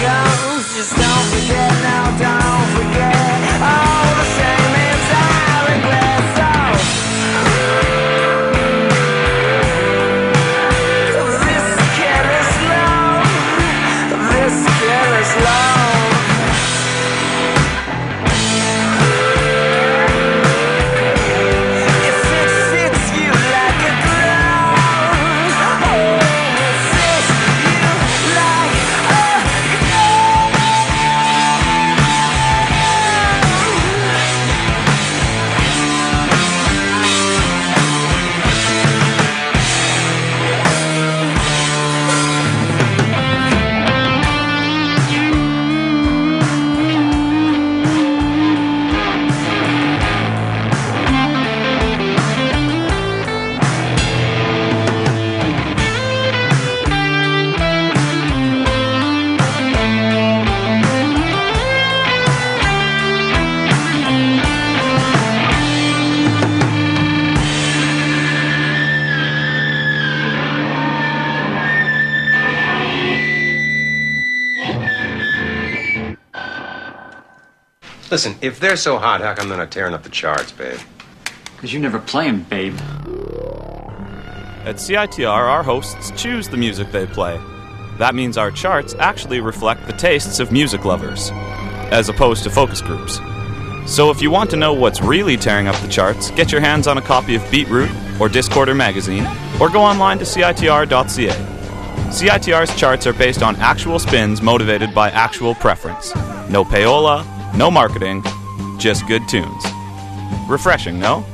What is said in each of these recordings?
comes. Just don't forget now, don't forget. All the same as I regret. So this careless love, this careless love. Listen, if they're so hot, how come they're not tearing up the charts, babe? Because you never play 'em, babe. At CITR, our hosts choose the music they play. That means our charts actually reflect the tastes of music lovers, as opposed to focus groups. So if you want to know what's really tearing up the charts, get your hands on a copy of Beatroot or Discorder magazine, or go online to CITR.ca. CITR's charts are based on actual spins motivated by actual preference. No payola, no marketing, just good tunes. Refreshing, no?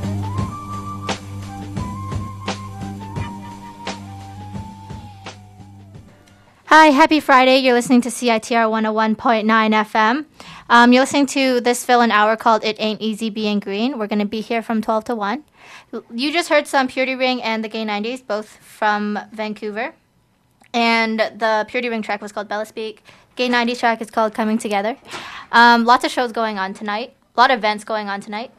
Hi, happy Friday. You're listening to CITR 101.9 FM. You're listening to this fill-in hour called It Ain't Easy Being Green. We're going to be here from 12 to 1. You just heard some Purity Ring and the Gay 90s, both from Vancouver. And the Purity Ring track was called Bella Speak. Gay 90s track is called Coming Together. Lots of shows going on tonight. A lot of events going on tonight.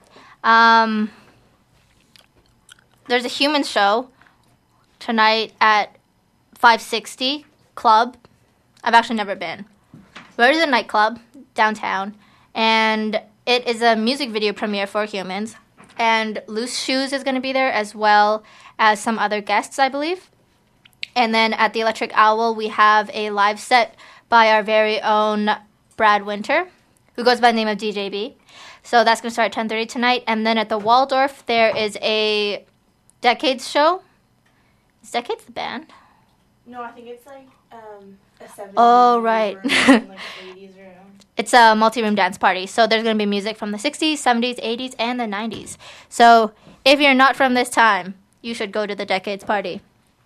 There's a Human show tonight at 560 Club. I've actually never been. But it is a nightclub downtown. And it is a music video premiere for Humans. And Loose Shoes is going to be there as well as some other guests, I believe. And then at the Electric Owl, we have a live set by our very own Brad Winter, who goes by the name of DJB. So that's going to start at 10:30 tonight. And then at the Waldorf, there is a Decades show. Is Decades the band? No, I think it's like a 70s. Oh, right. Like 80s or It's a multi-room dance party. So there's going to be music from the 60s, 70s, 80s, and the 90s. So if you're not from this time, you should go to the Decades party.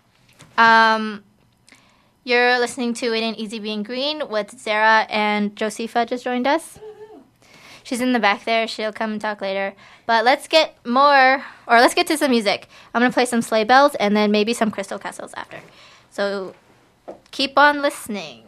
You're listening to It Ain't Easy Being Green with Zara, and Josepha just joined us. She's in the back there. She'll come and talk later. But let's get to some music. I'm going to play some sleigh bells and then maybe some Crystal Castles after. So keep on listening.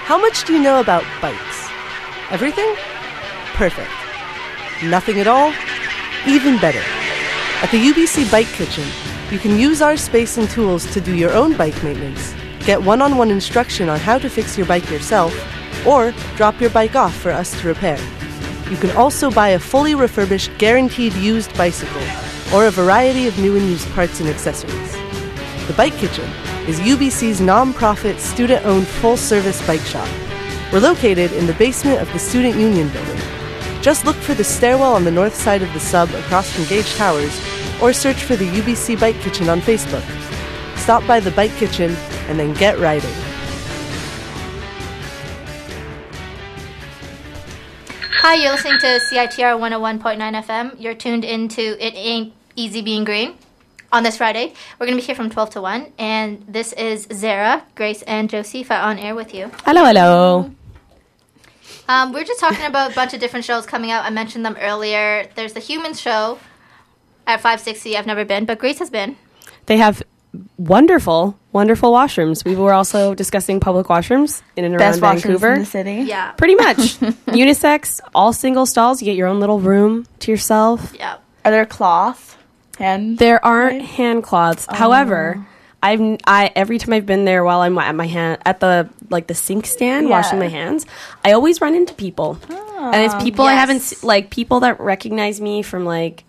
How much do you know about bikes? Everything? Perfect. Nothing at all? Even better. At the UBC Bike Kitchen, you can use our space and tools to do your own bike maintenance, get one-on-one instruction on how to fix your bike yourself, or drop your bike off for us to repair. You can also buy a fully refurbished, guaranteed used bicycle, or a variety of new and used parts and accessories. The Bike Kitchen is UBC's non-profit, student-owned, full-service bike shop. We're located in the basement of the Student Union building. Just look for the stairwell on the north side of the sub across from Gage Towers, or search for the UBC Bike Kitchen on Facebook. Stop by the Bike Kitchen and then get riding. Hi, you're listening to CITR 101.9 FM. You're tuned into It Ain't Easy Being Green. On this Friday, we're going to be here from 12 to 1, and this is Zara, Grace, and Josepha on air with you. Hello, hello. We're just talking about a bunch of different shows coming out. I mentioned them earlier. There's the Humans show at 560. I've never been, but Grace has been. They have wonderful, wonderful washrooms. We were also discussing public washrooms in and around Best washrooms Vancouver. in the city. Yeah. Pretty much. Unisex, all single stalls. You get your own little room to yourself. Yeah. Are there cloth? Hand? There aren't hand cloths. However, I every time I've been there while I'm at my hand at the sink stand washing my hands, I always run into people, and it's people I haven't people that recognize me from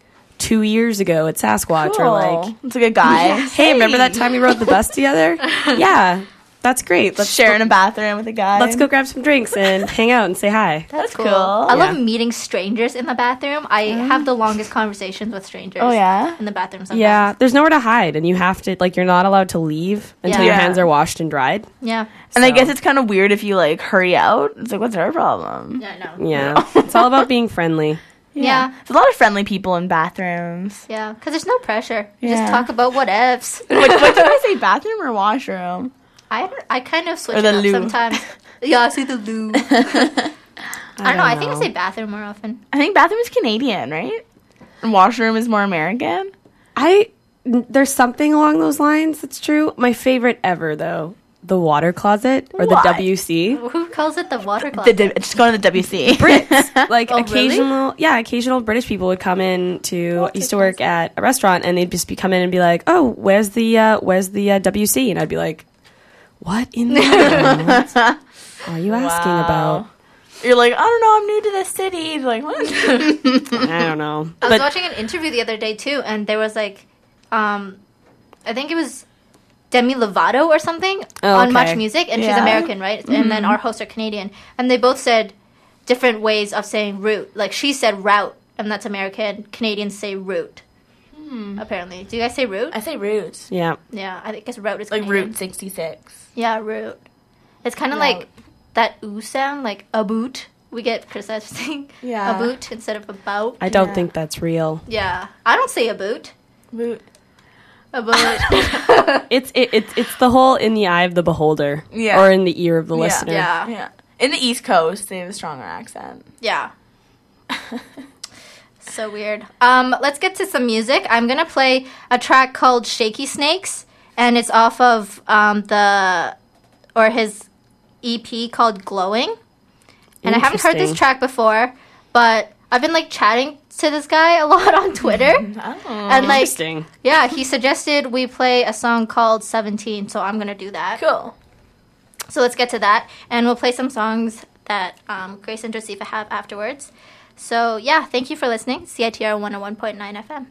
2 years ago at Sasquatch, Cool. or It's a good guy. hey, remember that time we rode the bus together? Yeah, that's great. Let's Sharing a bathroom with a guy. Let's go grab some drinks and hang out and say hi. That's cool. cool. I love Yeah. meeting strangers in the bathroom. I have the longest conversations with strangers. Oh, yeah? In the bathroom sometimes. Yeah, there's nowhere to hide, and you have to you're not allowed to leave until your Yeah. hands are washed and dried. Yeah. And I So- guess it's kind of weird if you hurry out. It's what's our problem? Yeah, no. Yeah, it's all about being friendly. Yeah. There's a lot of friendly people in bathrooms. Yeah, because there's no pressure. You Yeah. just talk about what ifs. What do I say, bathroom or washroom? I kind of switch Or it the up loo. sometimes. Yeah, I say the loo. I don't know. I think I say bathroom more often. I think bathroom is Canadian, right? And washroom is more American. There's something along those lines that's true. My favorite ever, though, the water closet or What? the WC. Who calls it the water closet? Just go to the WC. Brits, Oh, occasional British people would come in to used to work at a restaurant, and they'd just come in and be like, "Oh, where's the WC?" And I'd be like, "What in the world are you asking about?" You're like, I don't know, I'm new to this city. He's like, what? I don't know. I was watching an interview the other day too, and there was I think it was Demi Lovato or something on Much Music, and she's Yeah. American, right? And then our hosts are Canadian, and they both said different ways of saying route. Like she said route, and that's American. Canadians say route. Apparently, do you guys say route? I say route. Yeah. Yeah, I guess route is Like Canadian. Route 66. Yeah, route. It's kind of like that ooh sound, like a boot. We get criticized for saying Yeah. a boot instead of about. I don't think that's real. Yeah, I don't say a boot. Route. A boot. It's the whole in the eye of the beholder, Yeah. or in the ear of the listener. yeah. Yeah. In the East Coast, they have a stronger accent. Yeah. So weird. Let's get to some music. I'm gonna play a track called "Shaky Snakes," and it's off of his EP called "Glowing." And I haven't heard this Interesting. track before, but I've been chatting to this guy a lot on Twitter, and Interesting. yeah, he suggested we play a song called "17," so I'm gonna do that. Cool. So let's get to that, and we'll play some songs that Grace and Josepha have afterwards. So yeah, thank you for listening. CITR 101.9 FM.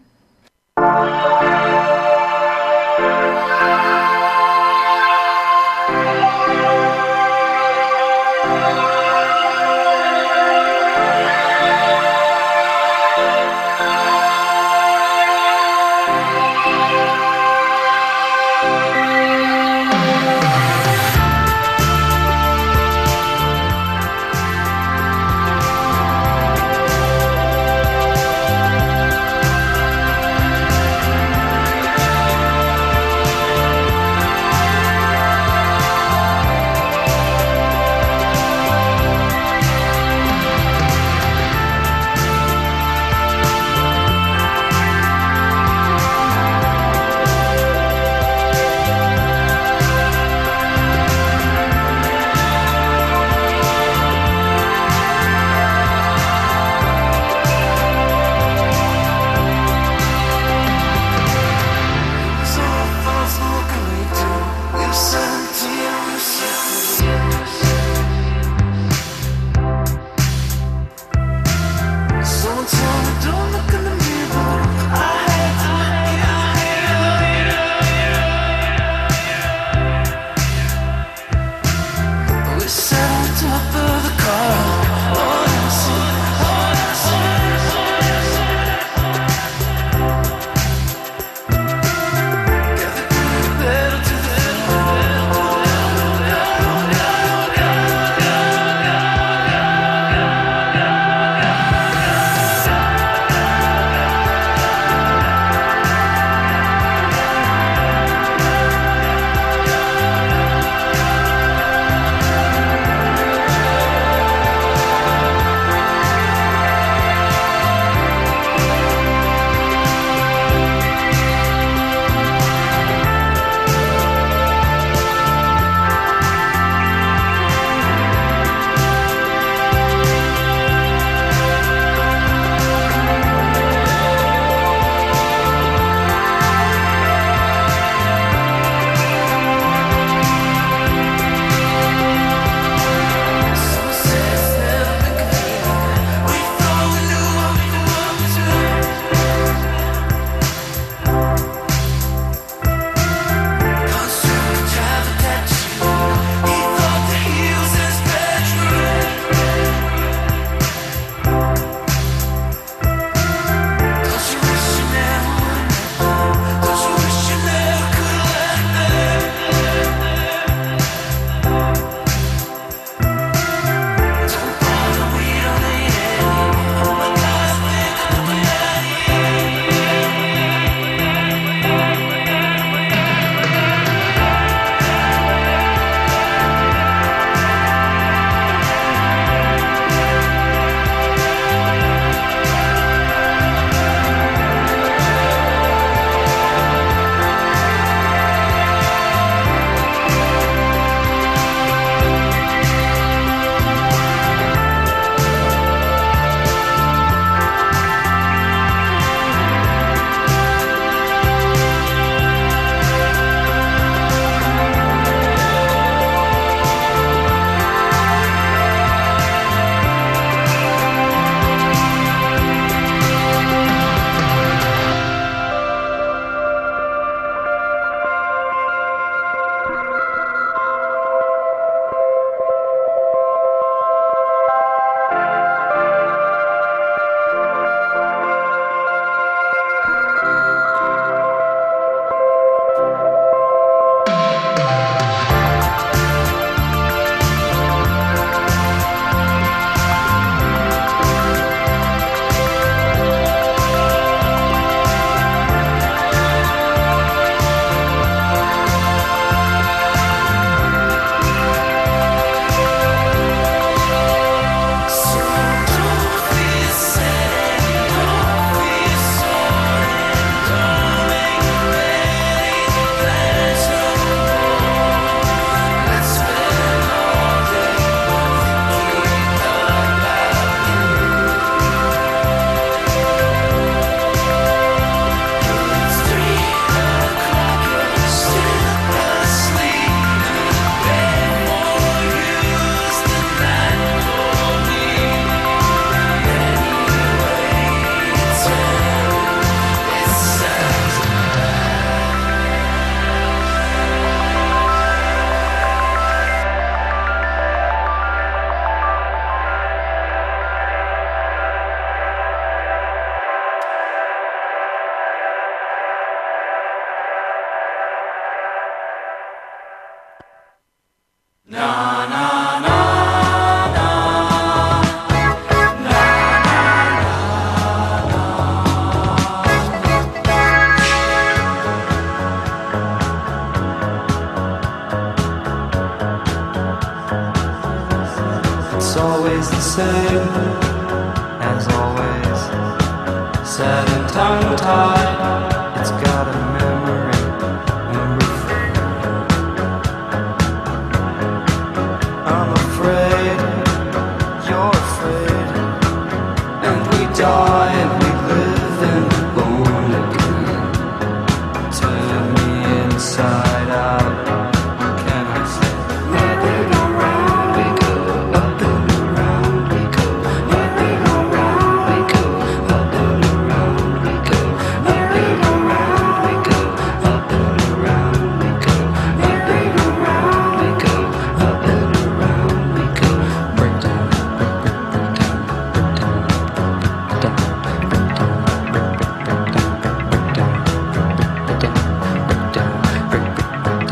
die if we live and we're born again. Turn me inside out. Can I say? Up and around we go. Up and around we go. Up and around we go. Up and around we go. Up and around we go. Up and around we go. Up and around we go. Up and around we go. Break down, break down, break down, break down, break down, break down, break down, break down, break down, break down, break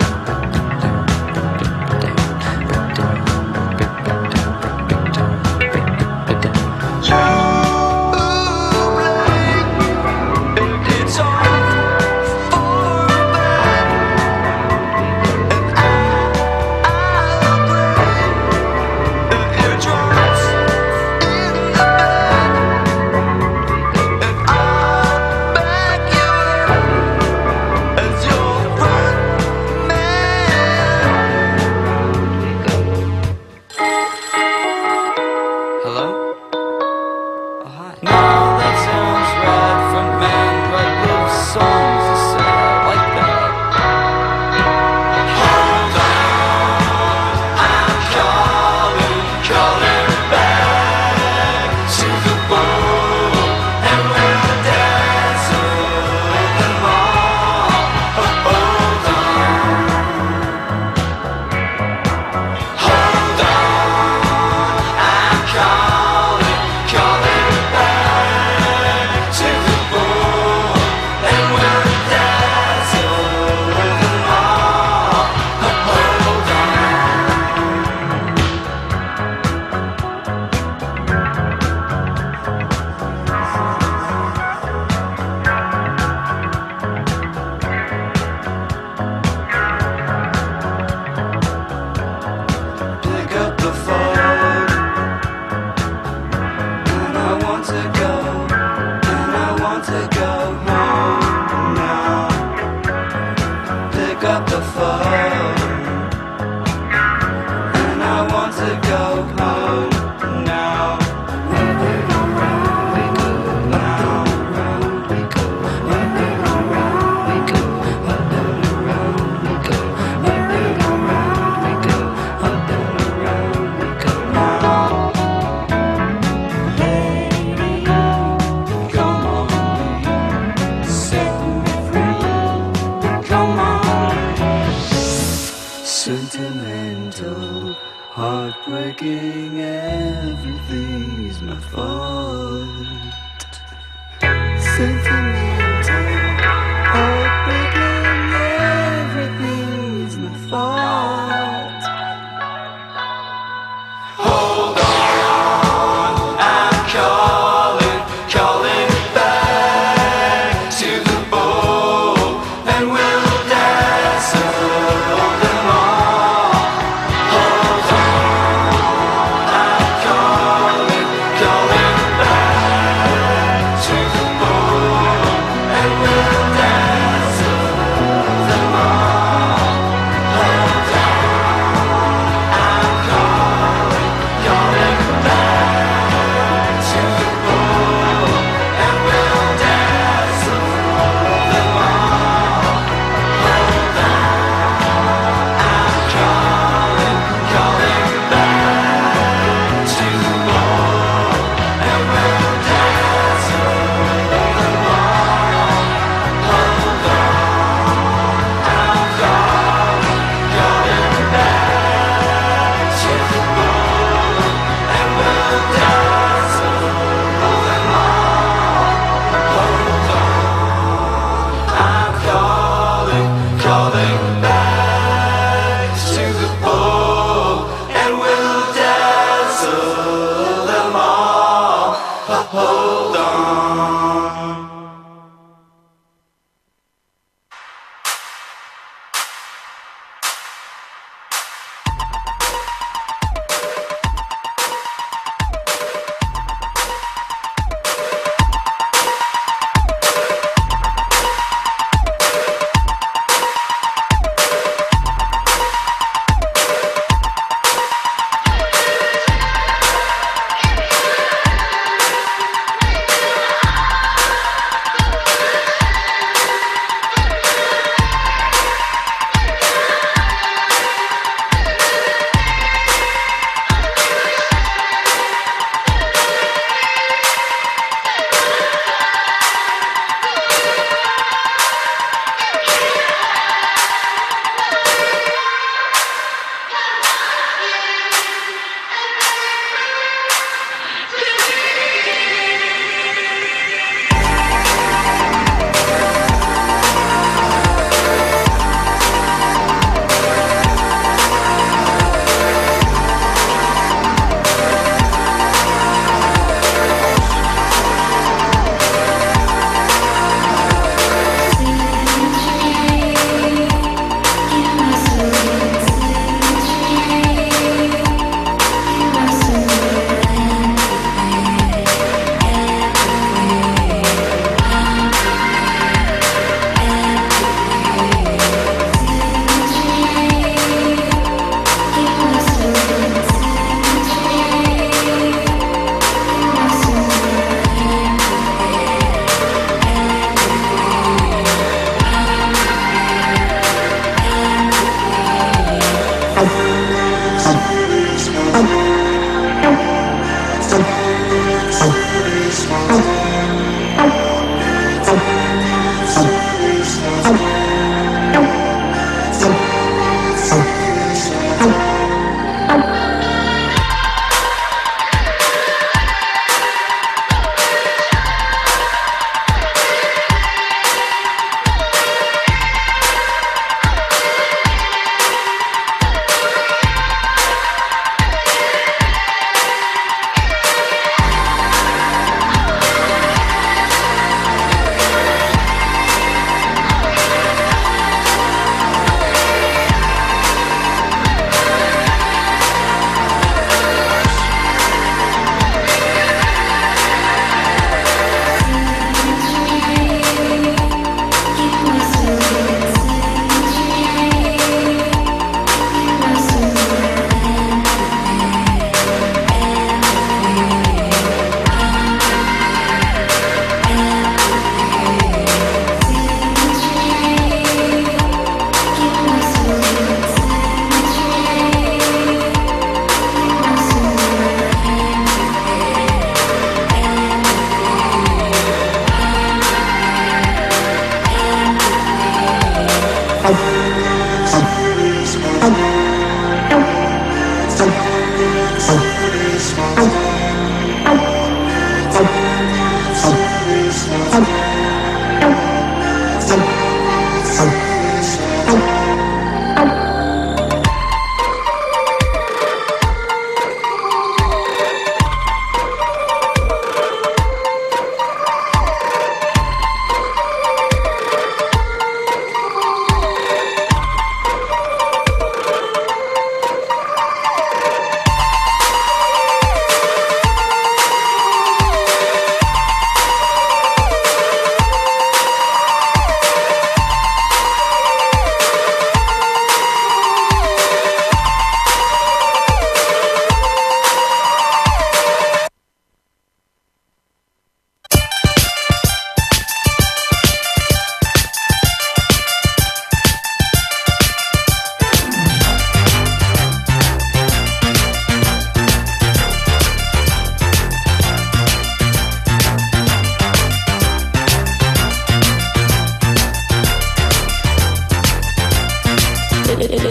Hello? Oh, hi. Now that sounds right from man, write love songs to say I like that. Hold on, I'm calling back to the bowl, and we'll dance over them all. Hold on, hold on, I'm calling back to the bowl, and we'll dance over them all. Hold on. Pick up the phone, and I want to go, and I want to go home now. Pick up the phone, and I want to go home now. Up and around we go, now. Around we go, up and around we go, up and around we go, up and around we go, up and around we go now. Lady, come on, set me free. Come on. Sentimental, heartbreaking, everything's my fault. Sentimental, heartbreaking, everything's my fault. Hold on, I'm calling back to the bowl, and we'll dance over them all. Hold on, I'm calling back to the bowl, and we'll dance over them all. Hold on, I'm calling back to the bowl, and we'll dance over them all. Hold on, I'm calling back to the bowl, and we'll dance over them all. Hold on, I'm calling back to the bowl, and we'll dance over them all. Hold on, I'm calling back to the bowl, and we'll dance over them all. Hold on.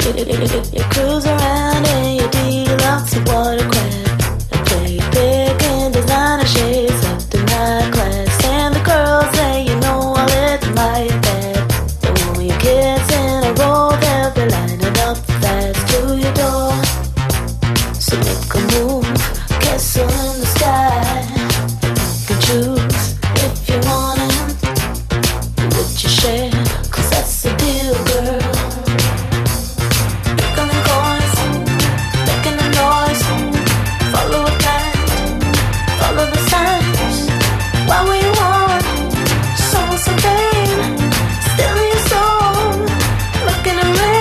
You cruise around and you deluxe watercraft. I play big in designer shades up to my class. And the girls say, you know, all it's like that. And when your kids in a row, they'll be lining up fast to your door. So make a move, castle in the sky. You can choose if you want it. Would you share? 'Cause that's the deal, girl. Making the noise, making the noise. Follow a plan, follow the signs. What we want, someone so vain, still in your soul, looking at me.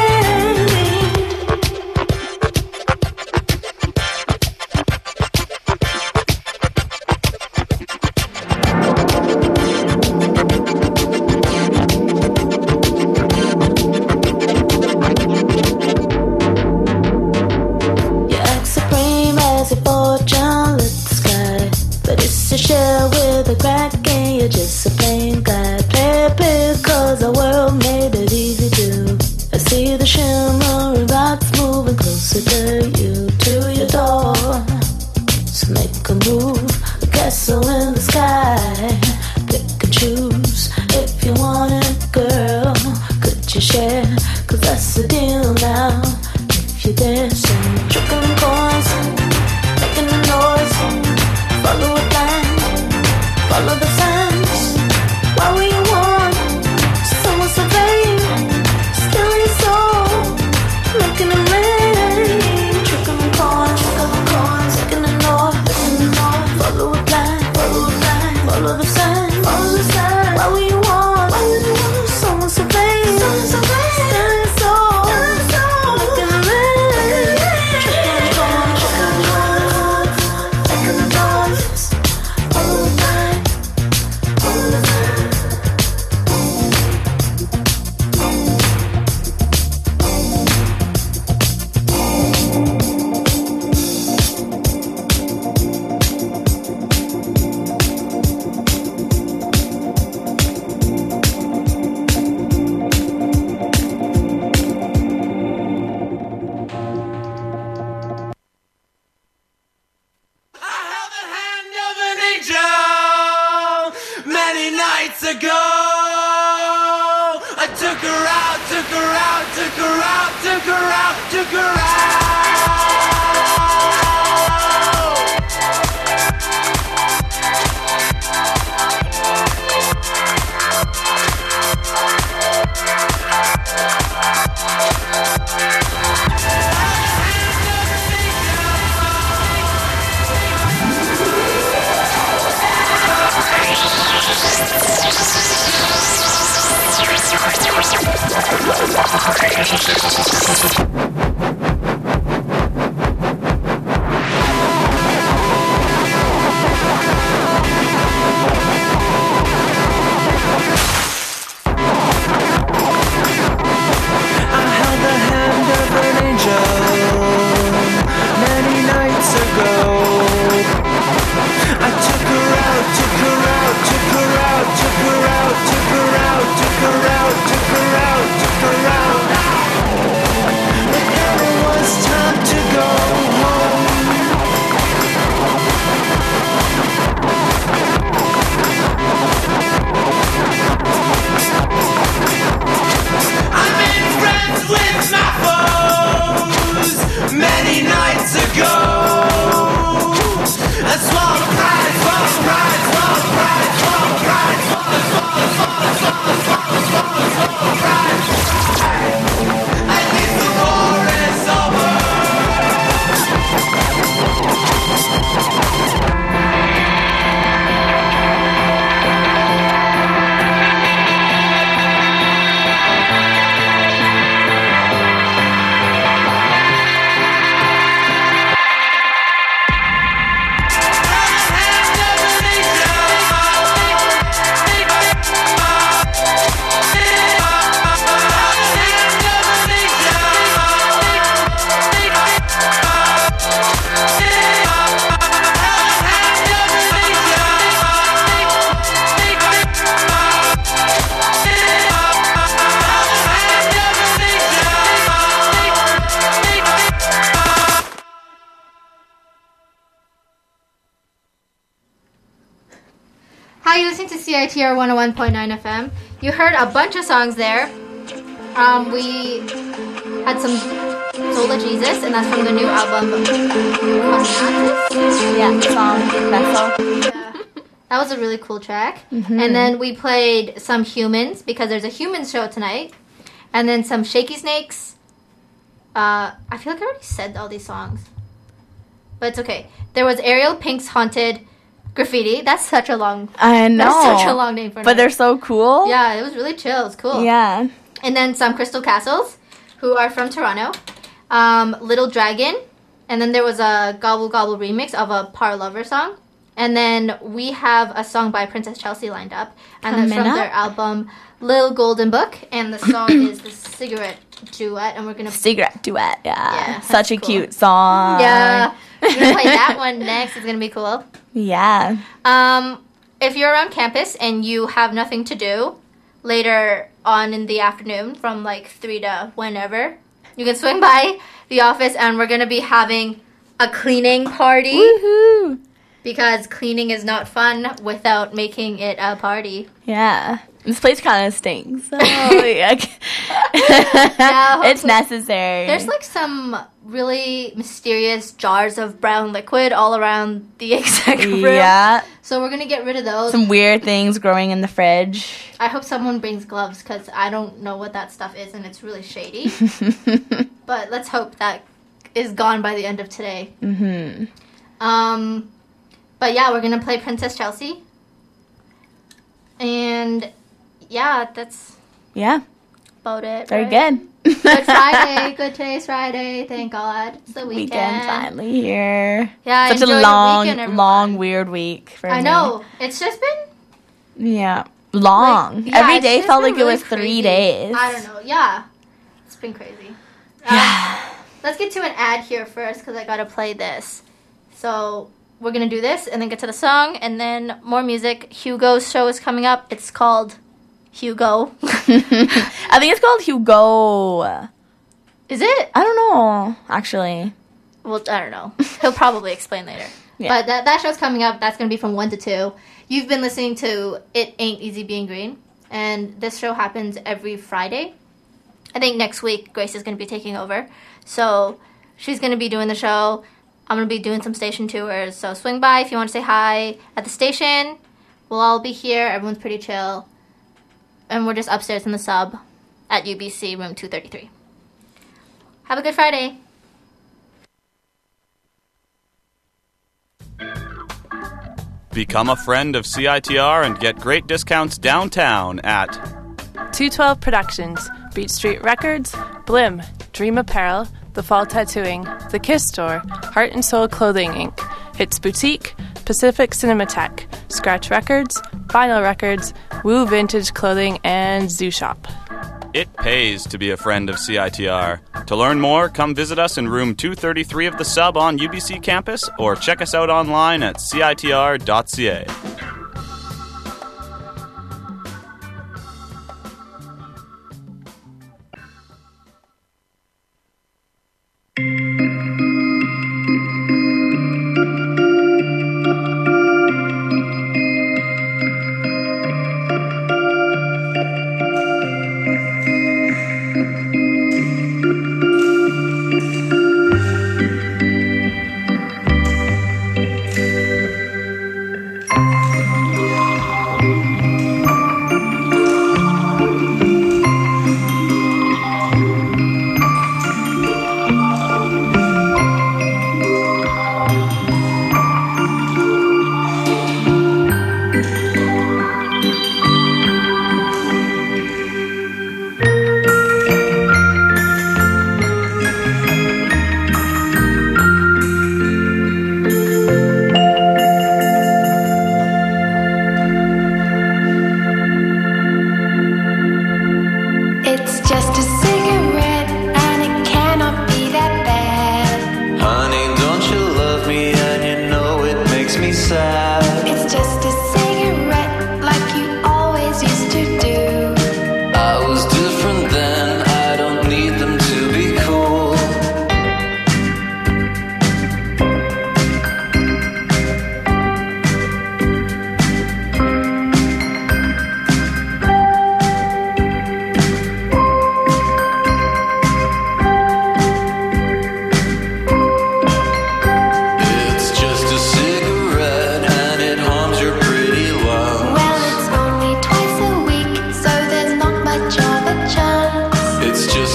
You act supreme as your fortune lit the sky. But it's a shell with a crack and you're just a plain guy. Play it big 'cause the world made it easy to. I see the shimmering rocks moving closer to you, to your door. So make a move, a castle in the sky. Pick and choose if you want it, girl. Could you share? 'Cause that's the deal now. If you're dancing, trickling coins, making a noise. Follow a plan, follow the signs. What we want, someone so vain, still in your soul, making a rain. Trickling coins, making a noise, follow a plan, follow the signs. What we want, someone so vain, still in your soul, making a rain. Trickling coins, making a noise, follow the plan, follow the signs. I held the hand of an angel many nights ago. I took her out, took her out, took her out, took her out, took her out. Hi, you're listening to CITR 101.9 FM. You heard a bunch of songs there. We had some Zola Jesus, and that's from the new album. Yeah, the song Vessel. Yeah. That was a really cool track. And then we played some Humans, because there's a Humans show tonight. And then some Shaky Snakes. I feel like I already said all these songs. But it's okay. There was Ariel Pink's Haunted Graffiti. That's such a long... I know. That's such a long name for But they're so cool. Yeah, it was really chill. It was cool. Yeah. And then some Crystal Castles, who are from Toronto. Little Dragon. And then there was a Gobble Gobble remix of a Par Lover song. And then we have a song by Princess Chelsea lined up. And that's from their album Little Golden Book. And the song is the Cigarette Duet. And we're going to... Cigarette Duet, yeah. Such a cute song. Yeah. We're going to play that one next. It's going to be cool. Yeah. If you're around campus and you have nothing to do later on in the afternoon from like 3 to whenever, you can swing by the office and we're going to be having a cleaning party. Woohoo! Because cleaning is not fun without making it a party. Yeah. This place kind of stinks. So yeah, it's necessary. There's like some really mysterious jars of brown liquid all around the exec room. Yeah. So we're going to get rid of those. Some weird things growing in the fridge. I hope someone brings gloves because I don't know what that stuff is and it's really shady. But let's hope that is gone by the end of today. But yeah, we're going to play Princess Chelsea. And yeah, that's about it. Very right? good. Good Friday. Good today's Friday. Thank God. It's the weekend. Finally here. Yeah, such a long, weird week for me. I know. It's just been... Yeah. Long. Like, yeah, every day felt like really it was crazy. 3 days. I don't know. Yeah. It's been crazy. Let's get to an ad here first because I got to play this. So... we're going to do this and then get to the song and then more music. Hugo's show is coming up. It's called Hugo. I think it's called Hugo. Is it? I don't know, actually. Well, I don't know. He'll probably explain later. Yeah. But that show's coming up. That's going to be from 1 to 2. You've been listening to It Ain't Easy Being Green. And this show happens every Friday. I think next week Grace is going to be taking over. So she's going to be doing the show. I'm going to be doing some station tours, so swing by if you want to say hi at the station. We'll all be here. Everyone's pretty chill. And we're just upstairs in the sub at UBC room 233. Have a good Friday. Become a friend of CITR and get great discounts downtown at 212 Productions, Beach Street Records, Blim, Dream Apparel, The Fall Tattooing, The Kiss Store, Heart and Soul Clothing Inc., Hits Boutique, Pacific Cinematheque, Scratch Records, Vinyl Records, Woo Vintage Clothing, and Zoo Shop. It pays to be a friend of CITR. To learn more, come visit us in room 233 of the sub on UBC campus or check us out online at citr.ca.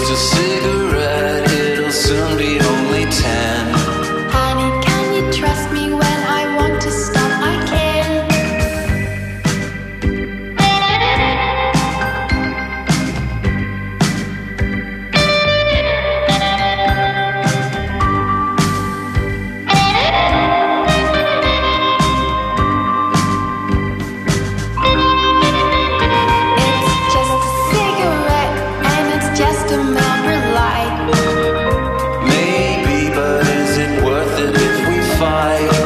a cigarette, it'll soon be only 10. Honey, can you trust me when I want to stop? I can. It's just a cigarette and it's just a Miller Lite. Maybe, but is it worth it if we fight?